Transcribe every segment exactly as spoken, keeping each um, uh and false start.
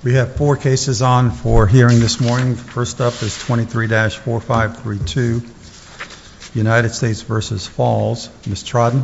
We have four cases on for hearing this morning. First up is twenty-three dash four five three two, United States v. Falls. Miz Trodden.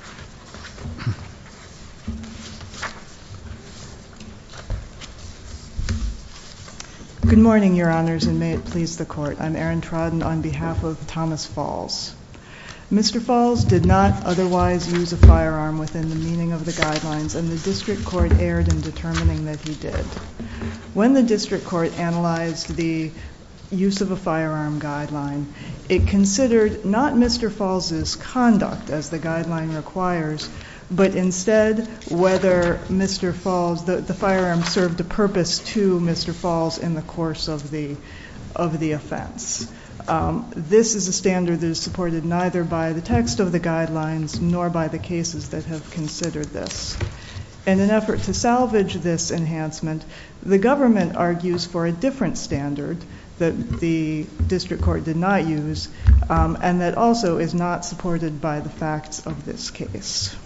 Good morning, Your Honors, and may it please the Court. I'm Erin Trodden on behalf of Thomas Falls. Mister Falls did not otherwise use a firearm within the meaning of the guidelines, and the District Court erred in determining that he did. When the District Court analyzed the use of a firearm guideline, it considered not Mister Falls' conduct, as the guideline requires, but instead whether Mister Falls, the, the firearm served a purpose to Mister Falls in the course of the, of the offense. Um, this is a standard that is supported neither by the text of the guidelines nor by the cases that have considered this. In an effort to salvage this enhancement, the government argues for a different standard that the District Court did not use, um, and that also is not supported by the facts of this case.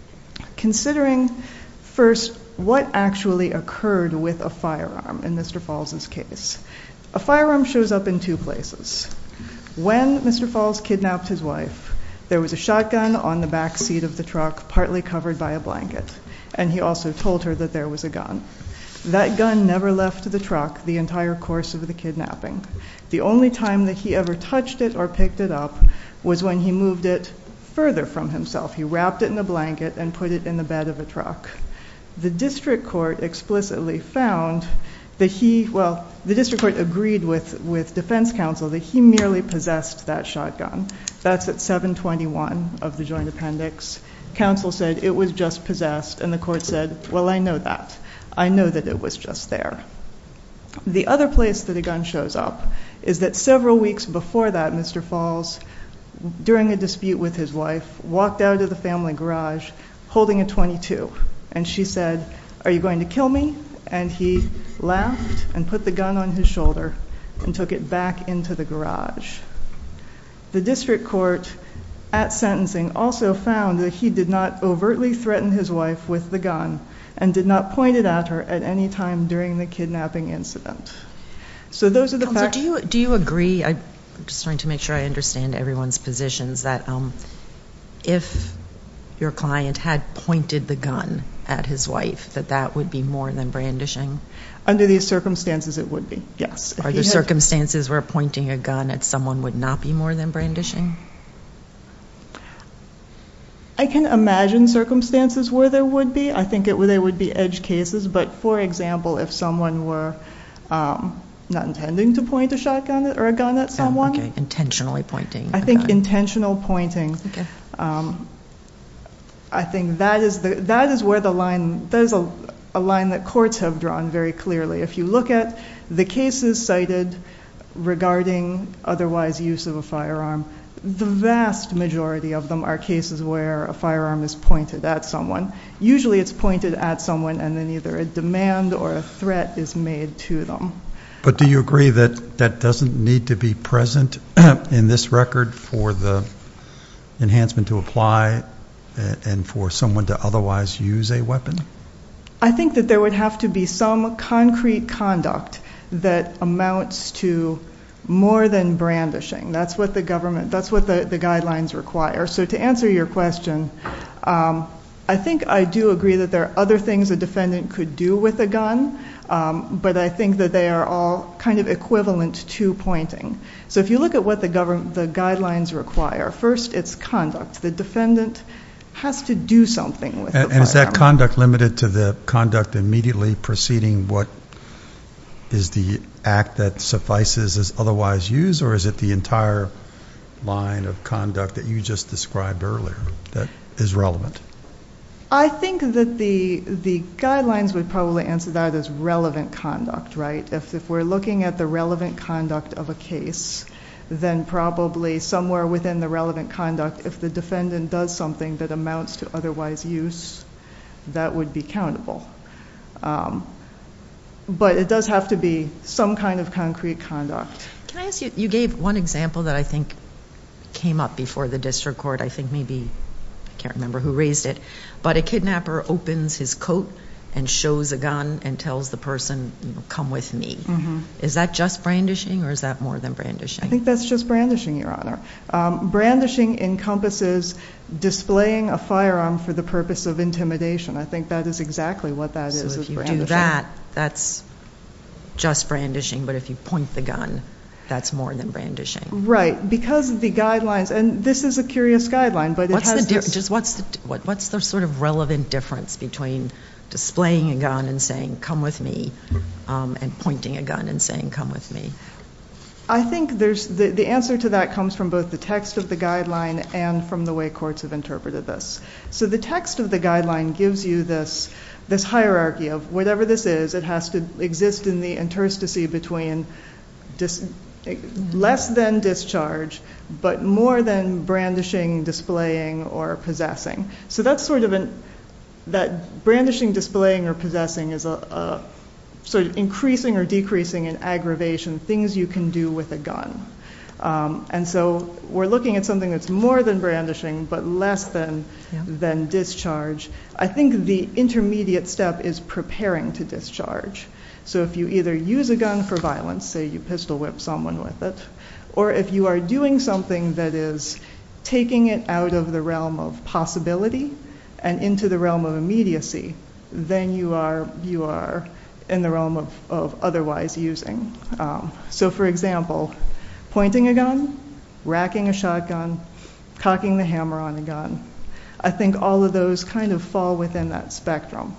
Considering first what actually occurred with a firearm in Mister Falls' case, a firearm shows up in two places. When Mister Falls kidnapped his wife, there was a shotgun on the back seat of the truck, partly covered by a blanket, and he also told her that there was a gun. That gun never left the truck the entire course of the kidnapping. The only time that he ever touched it or picked it up was when he moved it further from himself. He wrapped it in a blanket and put it in the bed of a truck. The District Court explicitly found that he, well, the District Court agreed with, with defense counsel that he merely possessed that shotgun. That's at seven twenty-one of the joint appendix. Counsel said it was just possessed, and the court said, well, I know that. I know that it was just there. The other place that a gun shows up is that several weeks before that, Mister Falls, during a dispute with his wife, walked out of the family garage holding a twenty-two, and she said, are you going to kill me? And he laughed and put the gun on his shoulder and took it back into the garage. The District Court at sentencing also found that he did not overtly threaten his wife with the gun and did not point it at her at any time during the kidnapping incident. So those are the Counsel, facts. do you, do you agree, I'm just trying to make sure I understand everyone's positions, that um, if your client had pointed the gun at his wife, that that would be more than brandishing? Under these circumstances, it would be, yes. If Are there circumstances where pointing a gun at someone would not be more than brandishing? I can imagine circumstances where there would be. I think it, there would be edge cases, but for example, if someone were um, not intending to point a shotgun or a gun at someone. Oh, okay, intentionally pointing. I think gun. intentional pointing. Okay. Um, I think that is the that is where the line, that is a, a line that courts have drawn very clearly. If you look at the cases cited regarding otherwise use of a firearm, the vast majority of them are cases where a firearm is pointed at someone. Usually it's pointed at someone and then either a demand or a threat is made to them. But do you agree that that doesn't need to be present in this record for the enhancement to apply and for someone to otherwise use a weapon? I think that there would have to be some concrete conduct that amounts to more than brandishing. That's what the government, that's what the, the guidelines require. So to answer your question, um, I think I do agree that there are other things a defendant could do with a gun, um, but I think that they are all kind of equivalent to pointing. So if you look at what the government, the guidelines require, first it's conduct. The defendant has to do something with and, the firearm. And is that conduct limited to the conduct immediately preceding what is the act that suffices as otherwise used, or is it the entire line of conduct that you just described earlier that is relevant? I think that the the guidelines would probably answer that as relevant conduct, right? If, if we're looking at the relevant conduct of a case, then probably somewhere within the relevant conduct, if the defendant does something that amounts to otherwise use, that would be countable. Um, but it does have to be some kind of concrete conduct. Can I ask you, you gave one example that I think came up before the district court, I think maybe, I can't remember who raised it, but a kidnapper opens his coat and shows a gun and tells the person, you know, come with me. Mm-hmm. Is that just brandishing, or is that more than brandishing? I think that's just brandishing, Your Honor. Um, brandishing encompasses displaying a firearm for the purpose of intimidation. I think that is exactly what that so is. if is you brandishing. do that, that's just brandishing, but if you point the gun, that's more than brandishing. Right, because the guidelines, and this is a curious guideline, but it what's has the this, just what's the what, what's the sort of relevant difference between displaying a gun and saying come with me, um, and pointing a gun and saying come with me? I think there's the, the answer to that comes from both the text of the guideline and from the way courts have interpreted this. So the text of the guideline gives you this this hierarchy of whatever this is, it has to exist in the interstice between dis, less than discharge, but more than brandishing, displaying, or possessing. So that's sort of an, that brandishing, displaying, or possessing is a, a sort of increasing or decreasing in aggravation, things you can do with a gun. Um, and so we're looking at something that's more than brandishing, but less than, yeah. than discharge. I think the intermediate step is preparing to discharge. So if you either use a gun for violence, say you pistol whip someone with it, or if you are doing something that is taking it out of the realm of possibility and into the realm of immediacy, then you are, you are in the realm of, of otherwise using. Um, so for example, pointing a gun, racking a shotgun, cocking the hammer on a gun. I think all of those kind of fall within that spectrum.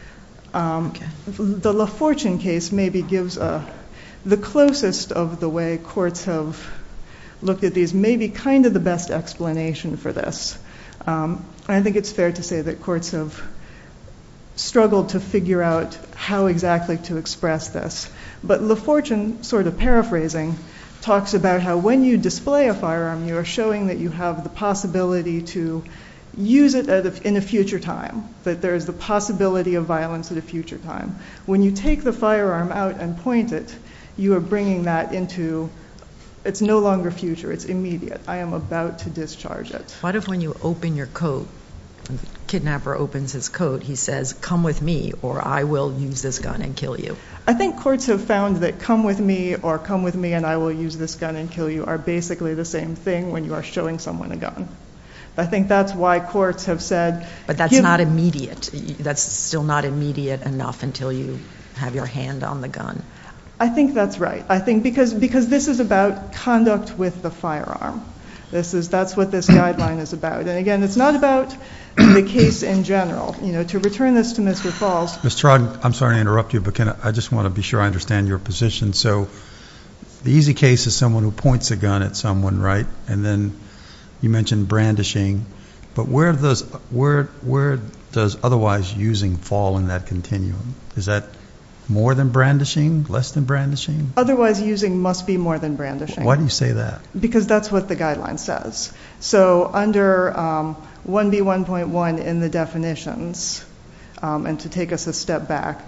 Um, okay. The LaFortune case maybe gives a, the closest of the way courts have looked at these, maybe kind of the best explanation for this. Um, and I think it's fair to say that courts have struggled to figure out how exactly to express this. But LaFortune, sort of paraphrasing, talks about how when you display a firearm, you are showing that you have the possibility to use it at a, in a future time, that there is the possibility of violence at a future time. When you take the firearm out and point it, you are bringing that into, it's no longer future, it's immediate. I am about to discharge it. What if when you open your coat, when the kidnapper opens his coat, he says, come with me, or I will use this gun and kill you? I think courts have found that come with me or come with me and I will use this gun and kill you are basically the same thing when you are showing someone a gun. I think that's why courts have said... But that's give, not immediate. That's still not immediate enough until you have your hand on the gun. I think that's right. I think because because this is about conduct with the firearm. This is that's what this guideline is about. And again, it's not about the case in general. You know, to return this to Mister Falls. Mister Rodden, I'm sorry to interrupt you, but can I, I just want to be sure I understand your position. So the easy case is someone who points a gun at someone, right? And then you mentioned brandishing, but where does where where does otherwise using fall in that continuum? Is that more than brandishing, less than brandishing? Otherwise using must be more than brandishing. Why do you say that? Because that's what the guideline says. So under um, one B one point one in the definitions, um, and to take us a step back,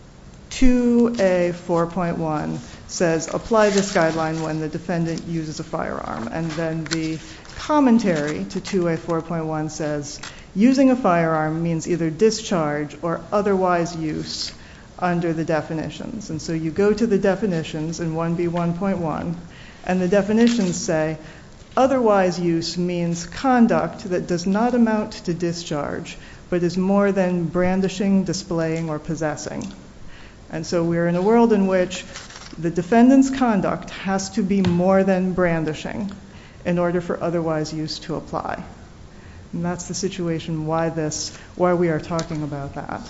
two A four point one says apply this guideline when the defendant uses a firearm, and then the commentary to two A four point one says using a firearm means either discharge or otherwise use under the definitions. And so you go to the definitions in one B one point one, and the definitions say otherwise use means conduct that does not amount to discharge, but is more than brandishing, displaying, or possessing. And so we're in a world in which the defendant's conduct has to be more than brandishing in order for otherwise use to apply. And that's the situation why this, why we are talking about that.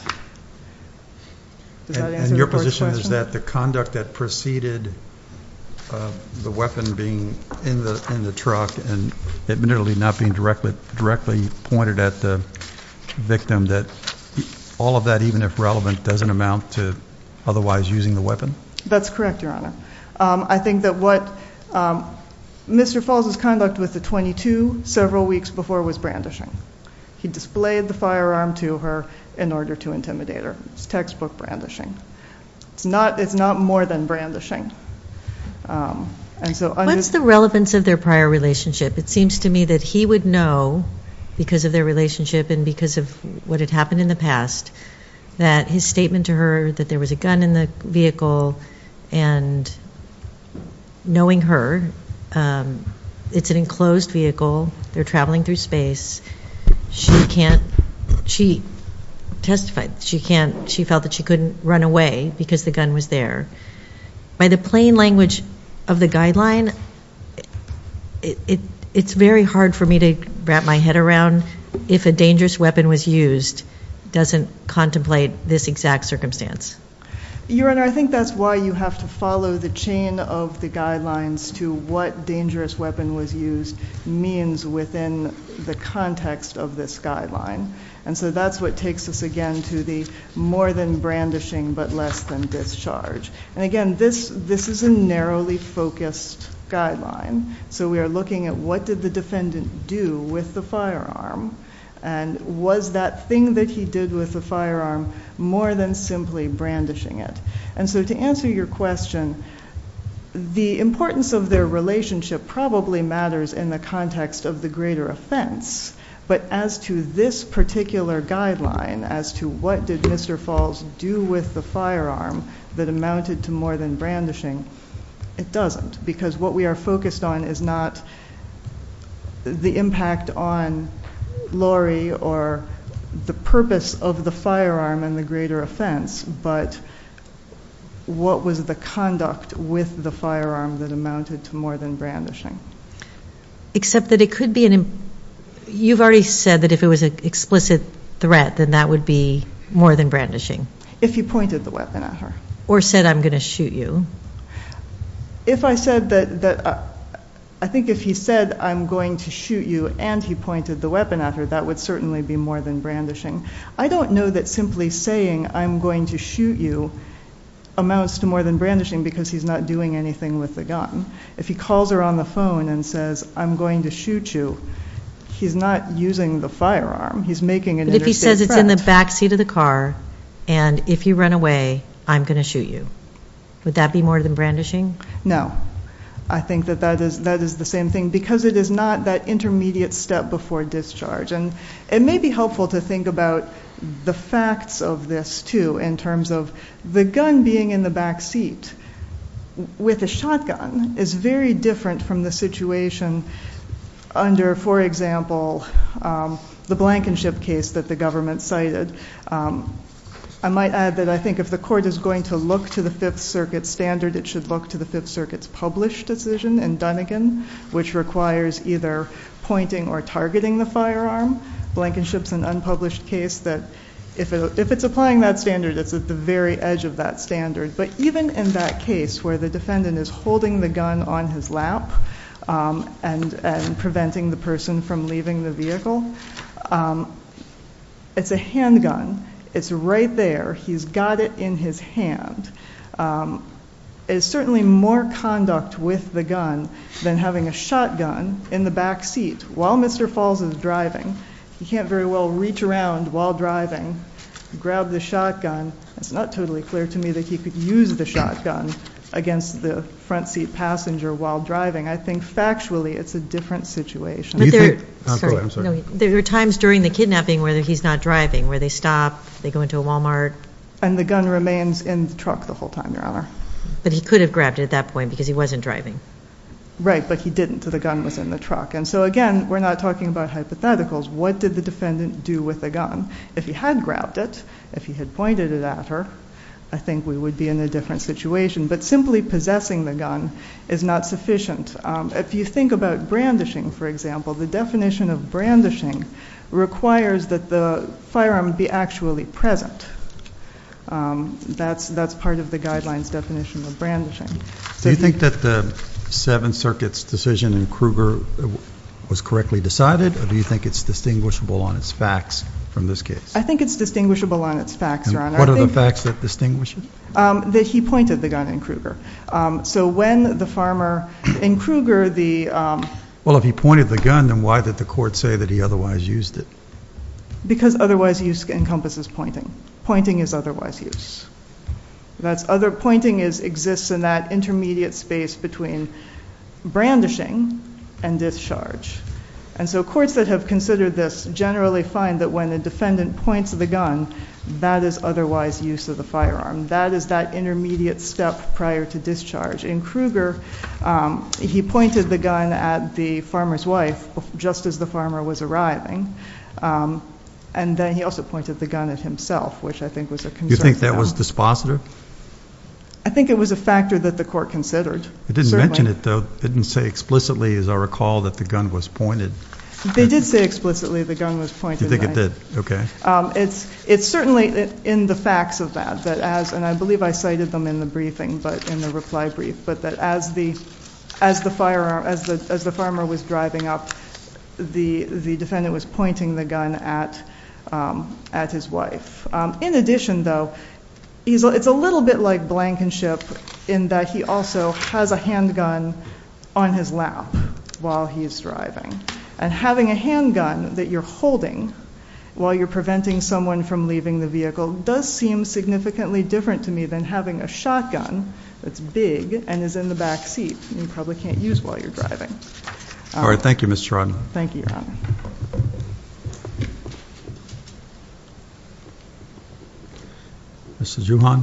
Does that And, answer and your the court's position question? is that the conduct that preceded uh, the weapon being in the in the truck and admittedly not being directly directly pointed at the victim, that all of that, even if relevant, doesn't amount to otherwise using the weapon? That's correct, Your Honor. Um, I think that what um, Mister Falls' conduct with the twenty-two several weeks before was brandishing. He displayed the firearm to her in order to intimidate her. It's textbook brandishing. It's not, it's not more than brandishing. Um, and so under What's the relevance of their prior relationship? It seems to me that he would know, because of their relationship and because of what had happened in the past, that his statement to her that there was a gun in the vehicle, and knowing her, um, it's an enclosed vehicle, they're traveling through space, she can't, she testified, she can't, she felt that she couldn't run away because the gun was there. By the plain language of the guideline, it, it it's very hard for me to wrap my head around if a dangerous weapon was used doesn't contemplate this exact circumstance. Your Honor, I think that's why you have to follow the chain of the guidelines to what dangerous weapon was used means within the context of this guideline. And so that's what takes us again to the more than brandishing but less than discharge. And again, this this is a narrowly focused guideline. So we are looking at what did the defendant do with the firearm, and was that thing that he did with the firearm more than simply brandishing it? And so to answer your question, the importance of their relationship probably matters in the context of the greater offense. But as to this particular guideline, as to what did Mister Falls do with the firearm that amounted to more than brandishing, it doesn't, because what we are focused on is not the impact on Lori or the purpose of the firearm and the greater offense, but what was the conduct with the firearm that amounted to more than brandishing. Except that it could be an, you've already said that if it was an explicit threat, then that would be more than brandishing. If he pointed the weapon at her. Or said, I'm going to shoot you. If I said that, that uh, I think if he said, I'm going to shoot you, and he pointed the weapon at her, that would certainly be more than brandishing. I don't know that simply saying, I'm going to shoot you, amounts to more than brandishing because he's not doing anything with the gun. If he calls her on the phone and says, I'm going to shoot you, he's not using the firearm. He's making an But if he says threat. It's in the back seat of the car, and if you run away, I'm going to shoot you, would that be more than brandishing? No. I think that that is, that is the same thing, because it is not that intermediate step before discharge. And it may be helpful to think about the facts of this, too, in terms of the gun being in the back seat with a shotgun is very different from the situation under, for example, um, the Blankenship case that the government cited. Um, I might add that I think if the court is going to look to the Fifth Circuit standard, it should look to the Fifth Circuit's published decision in Dunnigan, which requires either pointing or targeting the firearm. Blankenship's an unpublished case that if, it, if it's applying that standard, it's at the very edge of that standard. But even in that case where the defendant is holding the gun on his lap um, and, and preventing the person from leaving the vehicle, um, it's a handgun. It's right there. He's got it in his hand. Um, it's certainly more conduct with the gun than having a shotgun in the back seat while Mister Falls is driving. He can't very well reach around while driving, grab the shotgun. It's not totally clear to me that he could use the shotgun against the front seat passenger while driving. I think factually it's a different situation. Do you But there, think- oh, go sorry, ahead, I'm sorry. No, there are times during the kidnapping where he's not driving, where they stop, they go into a Walmart. And the gun remains in the truck the whole time, Your Honor. But he could have grabbed it at that point because he wasn't driving. Right, but he didn't. The gun was in the truck. And so again, we're not talking about hypotheticals. What did the defendant do with the gun? If he had grabbed it, if he had pointed it at her, I think we would be in a different situation. But simply possessing the gun is not sufficient. Um, if you think about brandishing, for example, the definition of brandishing requires that the firearm be actually present. Um, that's, that's part of the guidelines definition of brandishing. So Do you if think that the Seventh Circuit's decision in Kruger was correctly decided, or do you think it's distinguishable on its facts from this case? I think it's distinguishable on its facts, And Your Honor. what I are the think, facts that distinguish it? Um, that he pointed the gun in Kruger. Um, so when the farmer, in Kruger, the... Um, Well, if he pointed the gun, then why did the court say that he otherwise used it? because otherwise use encompasses pointing. Pointing is otherwise use. That's other, pointing is, exists in that intermediate space between brandishing and discharge. And so courts that have considered this generally find that when a defendant points the gun, that is otherwise use of the firearm. That is that intermediate step prior to discharge. In Kruger, um, he pointed the gun at the farmer's wife just as the farmer was arriving. Um, and then he also pointed the gun at himself, which I think was a concern. You think for that them. was dispositive? I think it was a factor that the court considered. It didn't certainly. mention it, though. It didn't say explicitly, as I recall, that the gun was pointed. They did say explicitly the gun was pointed. You think I, it did? Okay. Um, it's it's certainly in the facts of that, that as, and I believe I cited them in the briefing, but in the reply brief, but that as the as the firearm as the as the farmer was driving up, the the defendant was pointing the gun at um, at his wife. Um, in addition, though, he's it's a little bit like Blankenship in that he also has a handgun on his lap while he's driving. And having a handgun that you're holding while you're preventing someone from leaving the vehicle does seem significantly different to me than having a shotgun that's big and is in the back seat and you probably can't use while you're driving. Um, All right. Thank you, Mister Rodden. Thank you, Your Honor. Mister Juhan?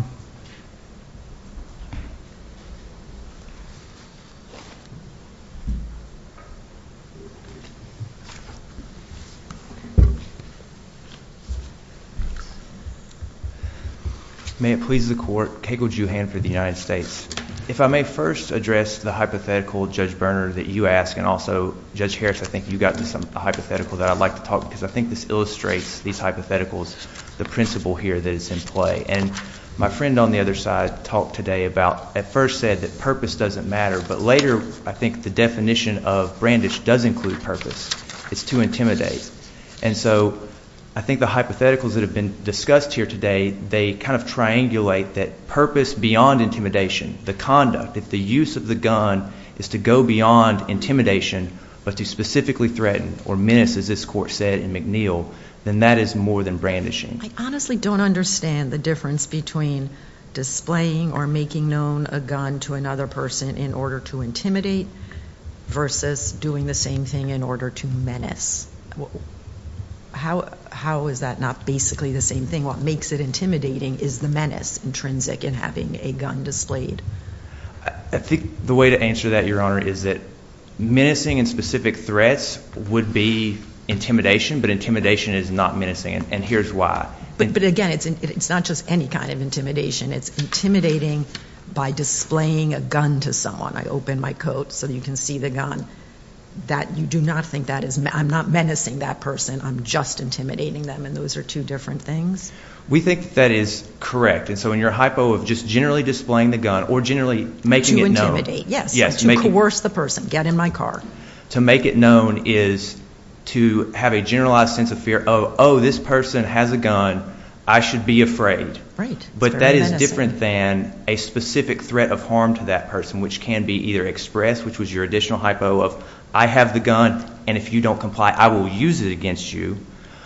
May it please the Court, Keiko Juhan for the United States. If I may first address the hypothetical, Judge Berner, that you asked, and also Judge Harris, I think you got to some a hypothetical that I'd like to talk, because I think this illustrates these hypotheticals, the principle here that is in play. And my friend on the other side talked today about, at first said that purpose doesn't matter, but later I think the definition of brandish does include purpose. It's to intimidate. And so I think the hypotheticals that have been discussed here today, they kind of triangulate that purpose beyond intimidation, the conduct. If the use of the gun is to go beyond intimidation, but to specifically threaten or menace, as this court said in McNeil, then that is more than brandishing. I honestly don't understand the difference between displaying or making known a gun to another person in order to intimidate versus doing the same thing in order to menace. How how is that not basically the same thing? What makes it intimidating is the menace intrinsic in having a gun displayed. I think the way to answer that, Your Honor, is that menacing and specific threats would be intimidation, but intimidation is not menacing, and, and here's why. But, but again, it's it's not just any kind of intimidation. It's intimidating by displaying a gun to someone. I open my coat so you can see the gun. That you do not think that is, I'm not menacing that person, I'm just intimidating them, and those are two different things? We think that, that is correct. And so in your hypo of just generally displaying the gun or generally making to it known. To intimidate, yes. Yes. To making, coerce the person, get in my car. To make it known is to have a generalized sense of fear of, oh, this person has a gun, I should be afraid. Right. But that is different than a specific threat of harm to that person, which can be either expressed, which was your additional hypo of, I have the gun, and if you don't comply, I will use it against you.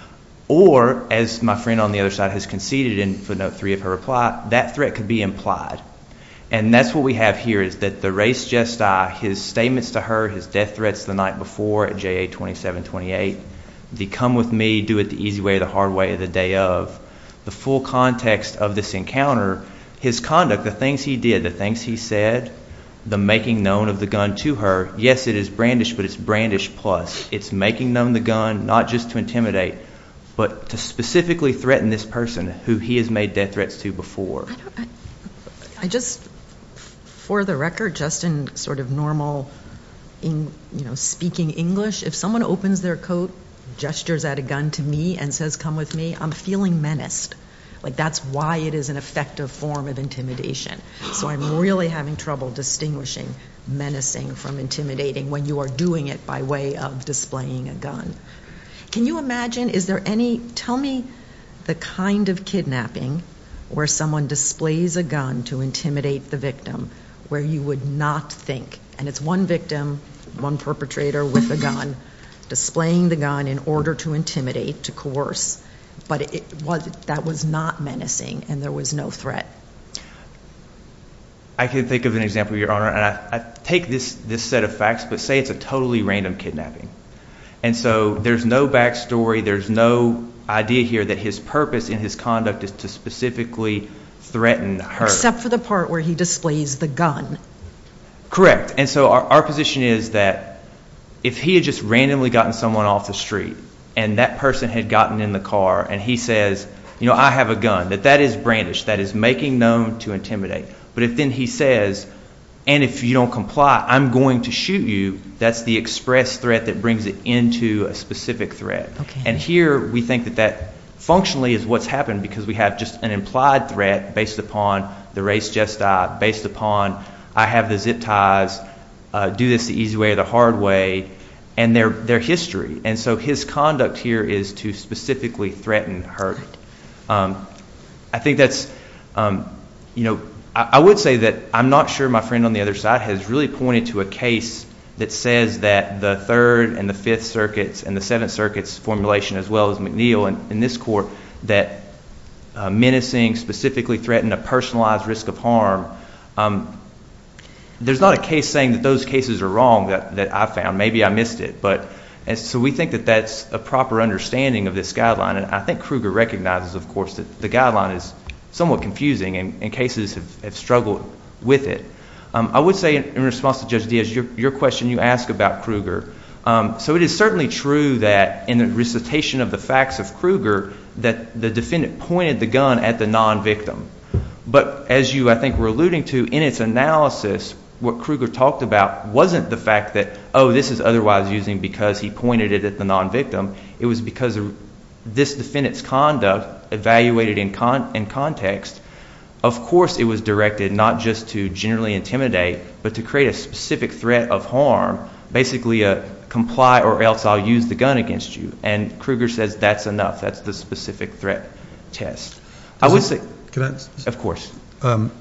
Or, as my friend on the other side has conceded in footnote three of her reply, that threat could be implied. And that's what we have here, is that the res gestae, his statements to her, his death threats the night before at J A twenty-seven twenty-eight, the come with me, do it the easy way, the hard way, the day of, the full context of this encounter, his conduct, the things he did, the things he said, the making known of the gun to her, yes, it is brandish, but it's brandish plus. It's making known the gun, not just to intimidate, but to specifically threaten this person who he has made death threats to before. I, don't, I, I just, for the record, just in sort of normal, in, you know, speaking English, if someone opens their coat, gestures at a gun to me and says, come with me, I'm feeling menaced. Like, that's why it is an effective form of intimidation. So I'm really having trouble distinguishing menacing from intimidating when you are doing it by way of displaying a gun. Can you imagine, is there any, tell me the kind of kidnapping where someone displays a gun to intimidate the victim where you would not think, and it's one victim, one perpetrator with a gun, displaying the gun in order to intimidate, to coerce, but it was, that was not menacing and there was no threat. I can think of an example, Your Honor, and I, I take this, this set of facts, but say it's a totally random kidnapping. And so there's no backstory, there's no idea here that his purpose in his conduct is to specifically threaten her. Except for the part where he displays the gun. Correct. And so our, our position is that if he had just randomly gotten someone off the street and that person had gotten in the car and he says, you know, I have a gun, that that is brandish, that is making known to intimidate. But if then he says, and if you don't comply, I'm going to shoot you, that's the express threat that brings it into a specific threat. Okay. And here we think that that functionally is what's happened because we have just an implied threat based upon the res gestae, based upon I have the zip ties, uh, do this the easy way or the hard way, and their their history. And so his conduct here is to specifically threaten her. Um, I think that's, um, you know, I, I would say that I'm not sure my friend on the other side has really pointed to a case that says that the Third and the Fifth Circuits and the Seventh Circuit's formulation, as well as McNeil in, in this court, that uh, menacing specifically threaten a personalized risk of harm. Um, there's not a case saying that those cases are wrong that, that I found. Maybe I missed it. But and so we think that that's a proper understanding of this guideline. And I think Kruger recognizes, of course, that the guideline is somewhat confusing and, and cases have, have struggled with it. Um, I would say in, in response to Judge Diaz, your, your question you asked about Kruger. Um, so it is certainly true that in the recitation of the facts of Kruger that the defendant pointed the gun at the non-victim. But as you, I think, were alluding to, in its analysis, what Kruger talked about wasn't the fact that, oh, this is otherwise using because he pointed it at the non-victim. It was because of this defendant's conduct evaluated in, con- in context. Of course, it was directed not just to generally intimidate, but to create a specific threat of harm, basically a comply or else I'll use the gun against you. And Kruger says that's enough. That's the specific threat test. Does I would it, say, can I, of course. Um,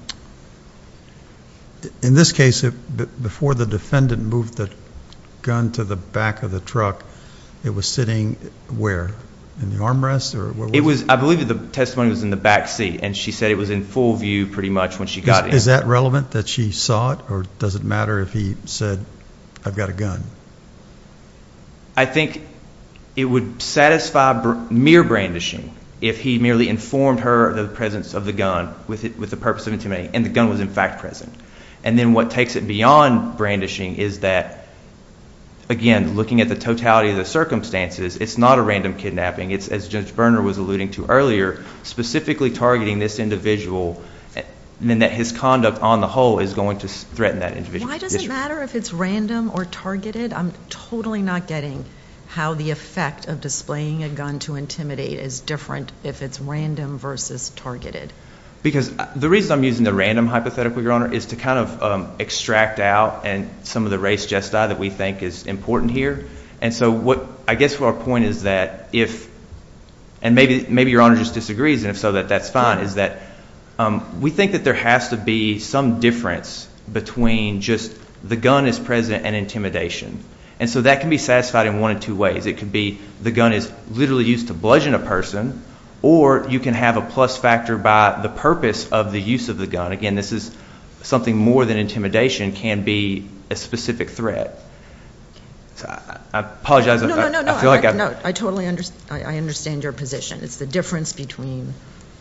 in this case, it, b- before the defendant moved the gun to the back of the truck, it was sitting where? In the armrest, or where was it? was, I believe the testimony was in the back seat, and she said it was in full view pretty much when she got is, in. Is that relevant that she saw it, or does it matter if he said, I've got a gun? I think it would satisfy br- mere brandishing if he merely informed her of the presence of the gun with it, with the purpose of intimidating, and the gun was in fact present. And then what takes it beyond brandishing is that, again, looking at the totality of the circumstances, it's not a random kidnapping. It's, as Judge Berner was alluding to earlier, specifically targeting this individual, and then that his conduct on the whole is going to threaten that individual. Why does it matter if it's random or targeted? I'm totally not getting how the effect of displaying a gun to intimidate is different if it's random versus targeted. Because the reason I'm using the random hypothetical, Your Honor, is to kind of um, extract out and some of the res gestae that we think is important here. And so what I guess our point is that if, and maybe maybe Your Honor just disagrees, and if so, that that's fine, is that um, we think that there has to be some difference between just the gun is present and intimidation. And so that can be satisfied in one of two ways. It could be the gun is literally used to bludgeon a person, or you can have a plus factor by the purpose of the use of the gun. Again, this is something more than intimidation, can be a specific threat. So I, I apologize. No, I, no, no, no. I feel like I, I've, no, I totally understand. I, I understand your position. It's the difference between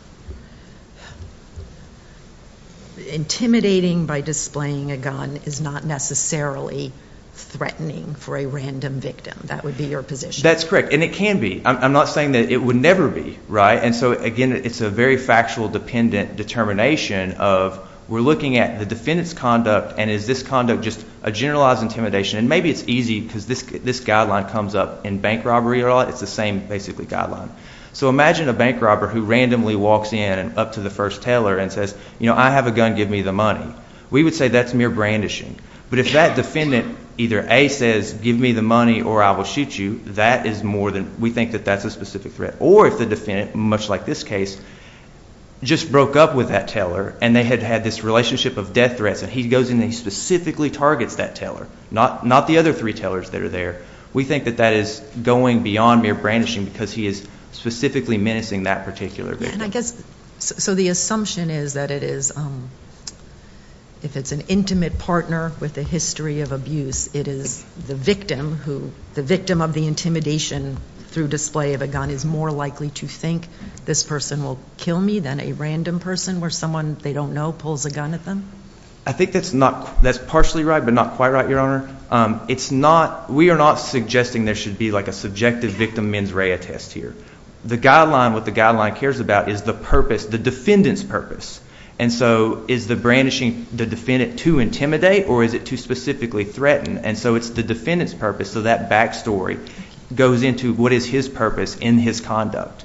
intimidating by displaying a gun is not necessarily threatening for a random victim. That would be your position. That's correct, and it can be. I'm, I'm not saying that it would never be, right? And so, again, it's a very factual dependent determination of we're looking at the defendant's conduct, and is this conduct just a generalized intimidation? And maybe it's easy because this this guideline comes up in bank robbery a lot. It's the same, basically, guideline. So imagine a bank robber who randomly walks in and up to the first teller and says, you know, I have a gun, give me the money. We would say that's mere brandishing. But if that defendant either A, says, give me the money or I will shoot you, that is more than, we think that that's a specific threat. Or if the defendant, much like this case, just broke up with that teller and they had had this relationship of death threats, and he goes in and he specifically targets that teller, not not the other three tellers that are there, we think that that is going beyond mere brandishing because he is specifically menacing that particular victim. And I guess, so, so the assumption is that it is, um, if it's an intimate partner with a history of abuse, it is the victim who, the victim of the intimidation through display of a gun is more likely to think this person will kill me than a random person where someone they don't know pulls a gun at them? I think that's not, that's partially right, but not quite right, Your Honor. Um, it's not, we are not suggesting there should be like a subjective victim mens rea test here. The guideline, what the guideline cares about is the purpose, the defendant's purpose. And so is the brandishing the defendant to intimidate, or is it to specifically threaten? And so it's the defendant's purpose, so that backstory goes into what is his purpose in his conduct.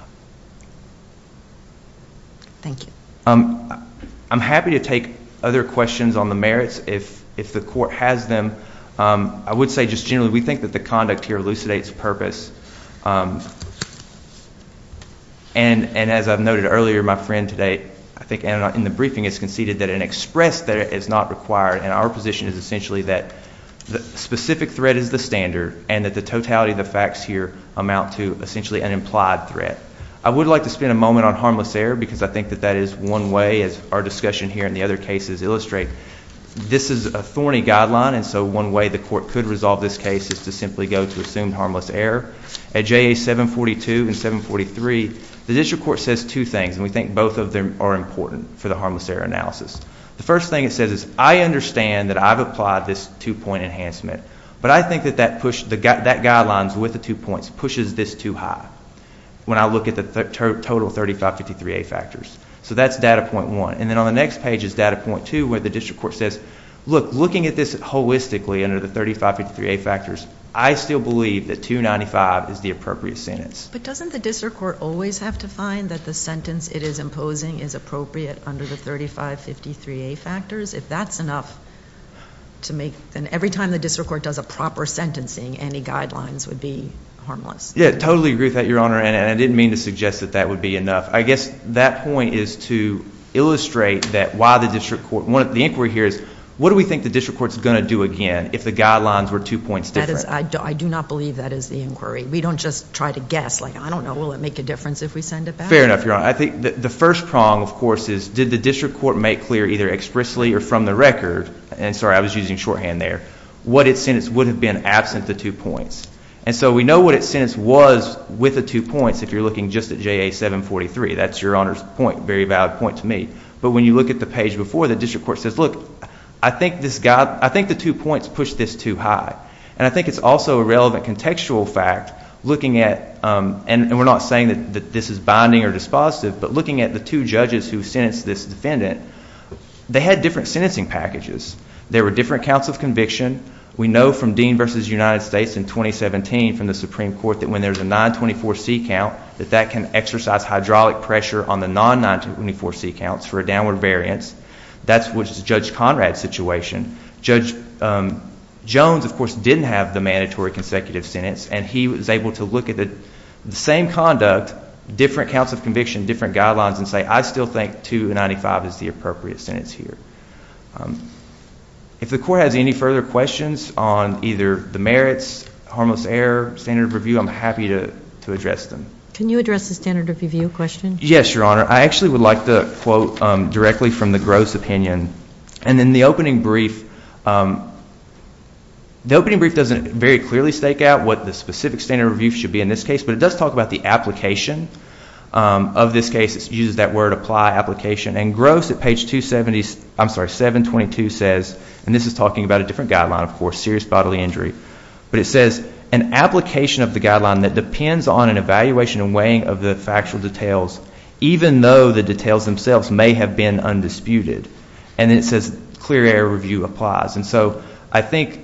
Thank you. Um, I'm happy to take other questions on the merits if, if the court has them. Um, I would say just generally we think that the conduct here elucidates purpose. Um, and, and as I've noted earlier, my friend today, I think in the briefing has conceded that an express threat is not required, and our position is essentially that the specific threat is the standard and that the totality of the facts here amount to essentially an implied threat. I would like to spend a moment on harmless error because I think that that is one way, as our discussion here and the other cases illustrate. This is a thorny guideline, and so one way the court could resolve this case is to simply go to assumed harmless error. At J A seven forty-two and seven forty-three, the district court says two things, and we think both of them are important for the harmless error analysis. The first thing it says is, I understand that I've applied this two-point enhancement, but I think that that, push, the, that guidelines with the two points pushes this too high when I look at the th- total thirty-five fifty-three A factors. So that's data point one. And then on the next page is data point two, where the district court says, look, looking at this holistically under the thirty-five fifty-three A factors, I still believe that two ninety-five is the appropriate sentence. But doesn't the district court always have to find that the sentence it is imposing is appropriate under the thirty-five fifty-three A factors? If that's enough to make, then every time the district court does a proper sentencing, any guidelines would be harmless. Yeah, totally agree with that, Your Honor, and, and I didn't mean to suggest that that would be enough. I guess that point is to illustrate that why the district court, one of the inquiry here is, what do we think the district court's going to do again if the guidelines were two points different? That is, I do, I do not believe that is the inquiry. We don't just try to guess, like, I don't know, will it make a difference if we send it back? Fair enough, Your Honor. I think the, the first prong, of course, is did the district court make clear either expressly or from the record, and sorry, I was using shorthand there, what its sentence would have been absent the two points. And so we know what its sentence was with the two points if you're looking just at J A seven forty-three. That's Your Honor's point, very valid point to me. But when you look at the page before, the district court says, look, I think this guy, I think the two points push this too high. And I think it's also a relevant contextual fact looking at, um, and, and we're not saying that, that this is binding or dispositive, but looking at the two judges who sentenced this defendant, they had different sentencing packages. There were different counts of conviction. We know from Dean versus United States in twenty seventeen from the Supreme Court that when there's a nine twenty-four C count, that that can exercise hydraulic pressure on the non nine twenty-four C counts for a downward variance. That's which is Judge Conrad's situation. Judge um, Jones, of course, didn't have the mandatory consecutive sentence, and he was able to look at the, the same conduct, different counts of conviction, different guidelines, and say, I still think two ninety-five is the appropriate sentence here. Um, if the court has any further questions on either the merits, harmless error, standard of review, I'm happy to, to address them. Can you address the standard of review question? Yes, Your Honor. I actually would like to quote um, directly from the Gross opinion. And in the opening brief, um, the opening brief doesn't very clearly stake out what the specific standard of review should be in this case, but it does talk about the application um, of this case. It uses that word apply, application. And Gross at page two seventy, I'm sorry, seven twenty-two says, and this is talking about a different guideline, of course, serious bodily injury, but it says, an application of the guideline that depends on an evaluation and weighing of the factual details, even though the details themselves may have been undisputed. And then it says clear error review applies. And so I think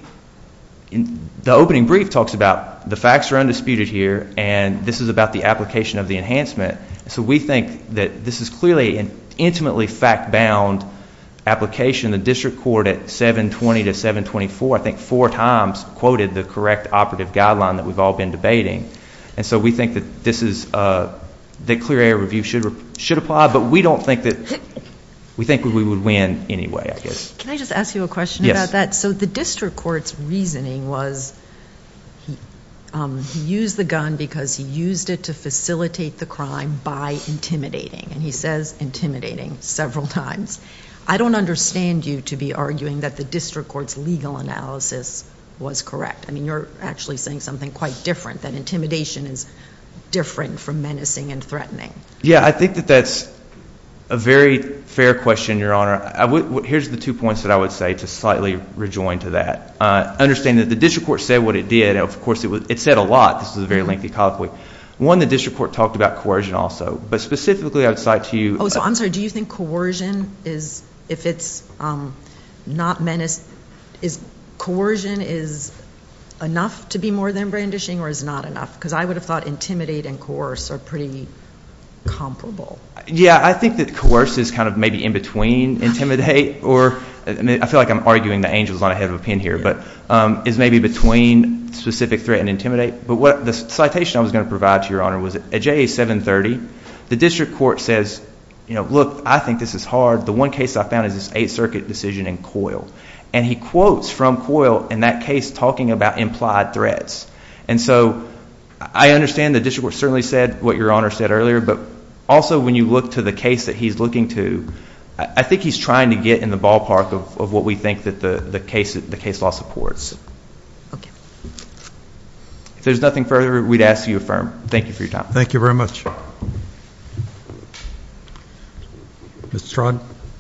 in the opening brief talks about the facts are undisputed here, and this is about the application of the enhancement. So we think that this is clearly an intimately fact-bound application. The district court at seven twenty to seven twenty-four, I think four times quoted the correct operative guideline that we've all been debating. And so we think that this is, uh, that clear error review should should apply, but we don't think that, we think we would win anyway, I guess. Can I just ask you a question Yes. about that? So the district court's reasoning was he, um, he used the gun because he used it to facilitate the crime by intimidating. And he says intimidating several times. I don't understand you to be arguing that the district court's legal analysis was correct. I mean, you're actually saying something quite different, that intimidation is different from menacing and threatening. Yeah, I think that that's a very fair question, Your Honor. I would, here's the two points that I would say to slightly rejoin to that. Uh, understand that the district court said what it did. Of course, it, was, it said a lot. This was a very lengthy colloquy. One, the district court talked about coercion also. But specifically, I would cite to you. Oh, so I'm sorry. Do you think coercion is, if it's um, not menace, is coercion is enough to be more than brandishing, or is not enough? Because I would have thought intimidate and coerce are pretty comparable. Yeah, I think that coerce is kind of maybe in between intimidate, or I mean, I feel like I'm arguing the angels on a head of a pin here, but um, is maybe between specific threat and intimidate. But what the citation I was going to provide to Your Honor was at J A seven thirty, the district court says, you know, look, I think this is hard. The one case I found is this Eighth Circuit decision in Coyle. And he quotes from Coyle in that case talking about implied threats. And so I understand the district court certainly said what Your Honor said earlier, but also when you look to the case that he's looking to, I think he's trying to get in the ballpark of, of what we think that the, the case the case law supports. Okay. If there's nothing further, we'd ask you affirm. Thank you for your time. Thank you very much. Mister Trod.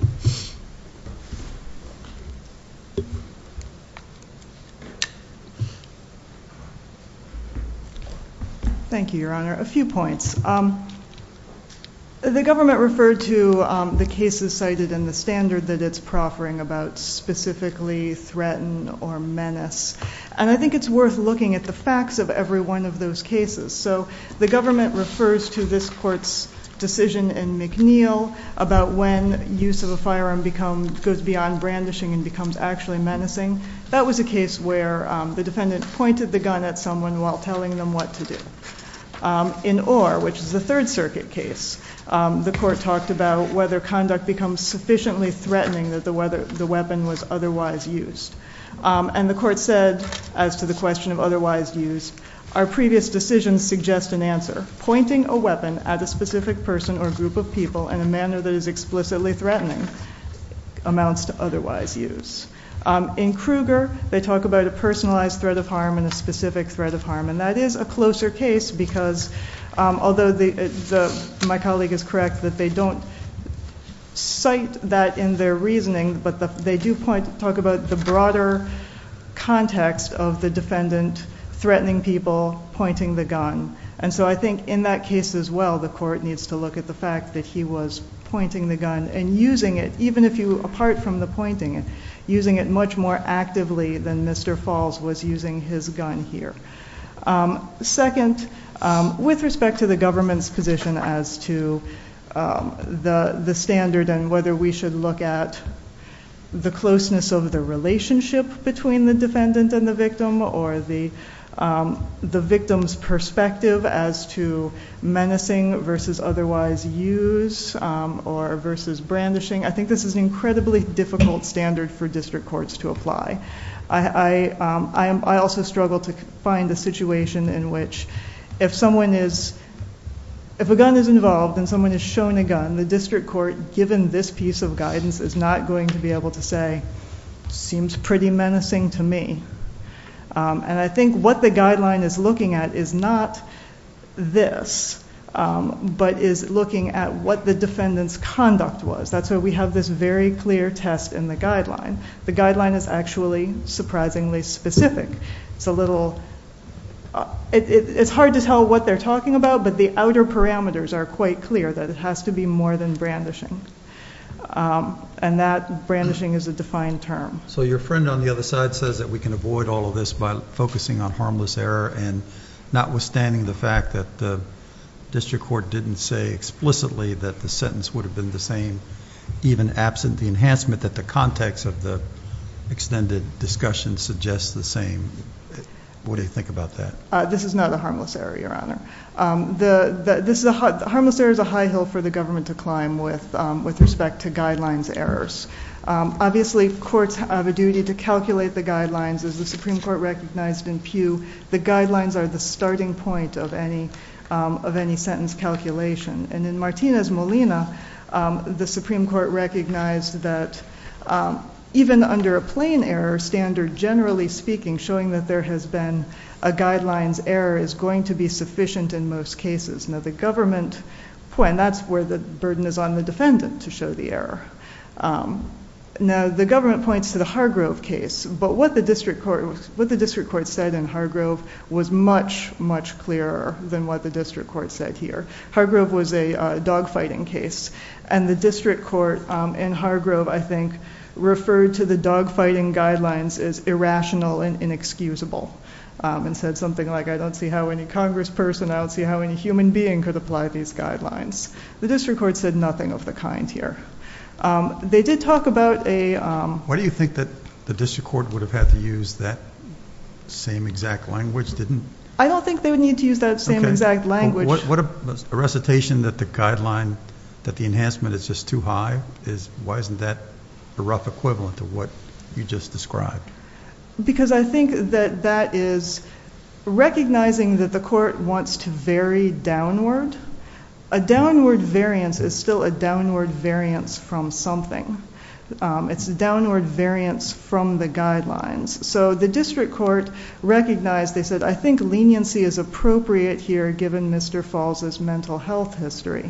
Thank you, Your Honor. A few points. Um, the government referred to um, the cases cited in the standard that it's proffering about specifically threaten or menace. And I think it's worth looking at the facts of every one of those cases. So the government refers to this court's decision in McNeil about when use of a firearm become, goes beyond brandishing and becomes actually menacing. That was a case where um, the defendant pointed the gun at someone while telling them what to do. Um, in Orr, which is the Third Circuit case, um, the court talked about whether conduct becomes sufficiently threatening that the, whether the weapon was otherwise used. Um, and the court said, as to the question of otherwise used, our previous decisions suggest an answer. Pointing a weapon at a specific person or group of people in a manner that is explicitly threatening amounts to otherwise use. Um, in Kruger, they talk about a personalized threat of harm and a specific threat of harm, and that is a closer case because um, although the, the, my colleague is correct that they don't cite that in their reasoning, but the, they do point, talk about the broader context of the defendant threatening people, pointing the gun. And so I think in that case as well, the court needs to look at the fact that he was pointing the gun and using it, even if you, apart from the pointing it, using it much more actively than Mister Falls was using his gun here. Um, second, um, with respect to the government's position as to um, the, the standard and whether we should look at the closeness of the relationship between the defendant and the victim or the Um, the victim's perspective as to menacing versus otherwise use um, or versus brandishing. I think this is an incredibly difficult standard for district courts to apply. I, I, um, I, am, I also struggle to find a situation in which if someone is, if a gun is involved and someone is shown a gun, the district court, given this piece of guidance, is not going to be able to say, seems pretty menacing to me. Um, and I think what the guideline is looking at is not this, um, but is looking at what the defendant's conduct was. That's why we have this very clear test in the guideline. The guideline is actually surprisingly specific. It's a little, uh, it, it, it's hard to tell what they're talking about, but the outer parameters are quite clear that it has to be more than brandishing. Um, and that brandishing is a defined term. So your friend on the other side says that we can avoid all of this by focusing on harmless error, and notwithstanding the fact that the district court didn't say explicitly that the sentence would have been the same, even absent the enhancement, that the context of the extended discussion suggests the same. What do you think about that? Uh, this is not a harmless error, Your Honor. Um, the, the, this is a harmless error is a high hill for the government to climb with um, with respect to guidelines errors. Um, obviously, courts have a duty to calculate the guidelines, as the Supreme Court recognized in Pew. The guidelines are the starting point of any um, of any sentence calculation. And in Martinez Molina, um, the Supreme Court recognized that um, even under a plain error standard, generally speaking, showing that there has been a guidelines error is going to be sufficient in most cases. Now, the government point, that's where the burden is on the defendant to show the error. Um, now, the government points to the Hargrove case, but what the district court what the district court said in Hargrove was much, much clearer than what the district court said here. Hargrove was a uh, dogfighting case, and the district court um, in Hargrove, I think, referred to the dogfighting guidelines as irrational and inexcusable, um, and said something like, I don't see how any congressperson, I don't see how any human being could apply these guidelines. The district court said nothing of the kind here. Um, they did talk about a... Um, Why do you think that the district court would have had to use that same exact language? Didn't... I don't think they would need to use that same okay. exact language. What, what a, a recitation that the guideline, that the enhancement is just too high, is why isn't that a rough equivalent to what you just described? Because I think that that is recognizing that the court wants to vary downward. A downward variance is still a downward variance from something. Um, it's a downward variance from the guidelines. So the district court recognized, they said, I think leniency is appropriate here given Mister Falls' mental health history.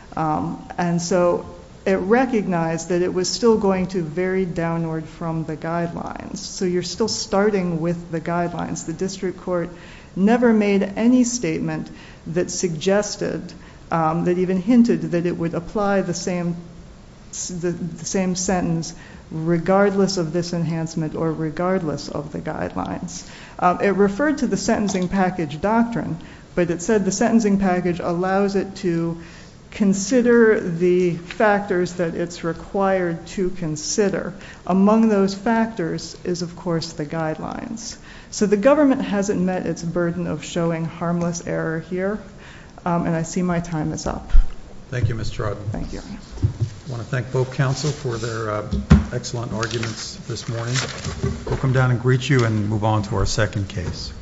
Um, and so it recognized that it was still going to vary downward from the guidelines. So you're still starting with the guidelines. The district court never made any statement that suggested, um, that even hinted that it would apply the same, the, the same sentence regardless of this enhancement or regardless of the guidelines. Um, it referred to the sentencing package doctrine, but it said the sentencing package allows it to consider the factors that it's required to consider. Among those factors is, of course, the guidelines. So the government hasn't met its burden of showing harmless error here, um, and I see my time is up. Thank you, Miz Troughton. Thank you. I want to thank both counsel for their uh, excellent arguments this morning. We'll come down and greet you and move on to our second case.